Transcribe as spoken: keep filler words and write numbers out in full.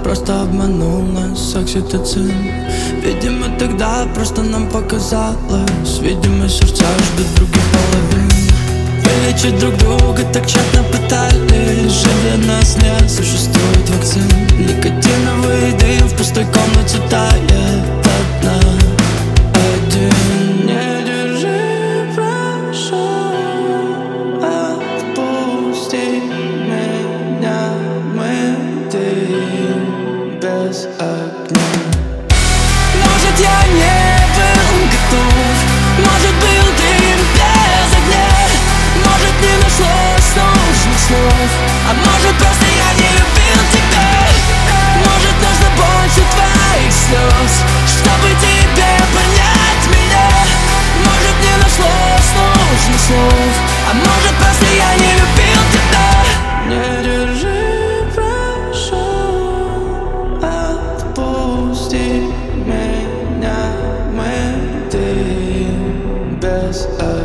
просто обманул нас окситоцин. Видимо, тогда просто нам показалось. Видимо, сердца ждут других половин. Вылечить друг друга так тщетно пытались. Же для нас не существует вакцин. Никотиновый дым в пустой комнате тает одна. Один. Не держи, прошу, отпусти меня. Мы дым без огня. Может, я не был готов, может, был дым без огня. Может, не нашлось нужных слов, а может, просто я не любил тебя. Может, нужно больше твоих слез, чтобы тебе понять меня. Может, не нашлось нужных слов, а может, просто я не любил тебя. Не держи, прошу, отпусти меня. Мы дым без огня.